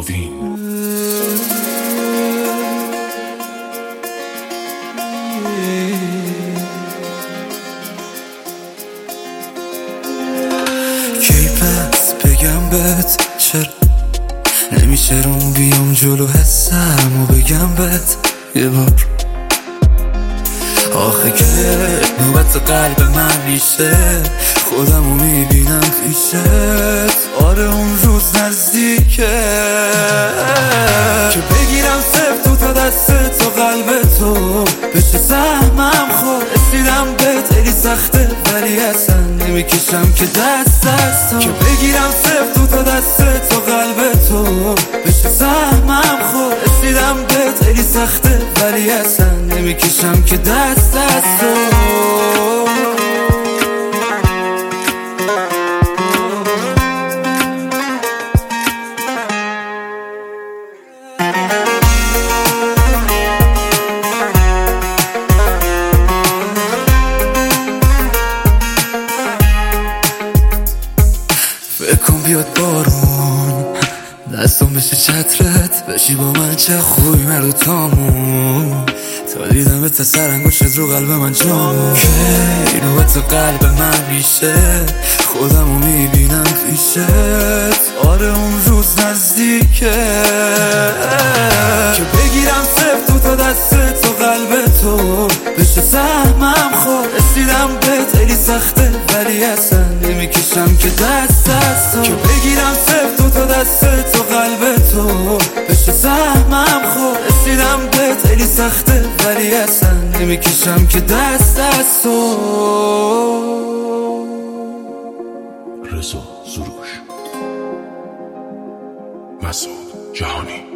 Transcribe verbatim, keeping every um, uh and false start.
داروین. کی پس بگم بهت چرا نمیشه روم بیام جلو حسم و بگم بهت یه بار آخه که نوبت قلب من میشه خودمو میبینم پیشت. آره اون روز نزدیکه که بگیرم صرف تو تا دست و قلب تو بشه سهمم خور. رسیدم بهت خیلی سخته ولی اصلا نمیکشم که دست دستم که بگیرم صرف تو تا دست و قلب تو بشه سهمم خور. رسیدم بهت خیلی سخته ولی اصلا نمیکشم که دست دستم. بکن بیاد بارون دستم بشه چترت بشی با من چه خوبی مرد و تامون تا دیدم تا سرانگشت رو قلب من جامون که نوبت قلب من میشه خودمو میبینم پیشت. آره اون روز نزدیکه که بگیرم صرف تو تا دست و قلب تو بشه سهمم خور. رسیدم بهت خیلی سخته ولی اصلا نمیکشم که دست دستم که بگیرم صرف تو تا دست و قلب تو بشه سهمم خور. رسیدم بهت خیلی سخته ولی اصلا نمیکشم که دست دستم. رضا سروش، مسعود جهانی.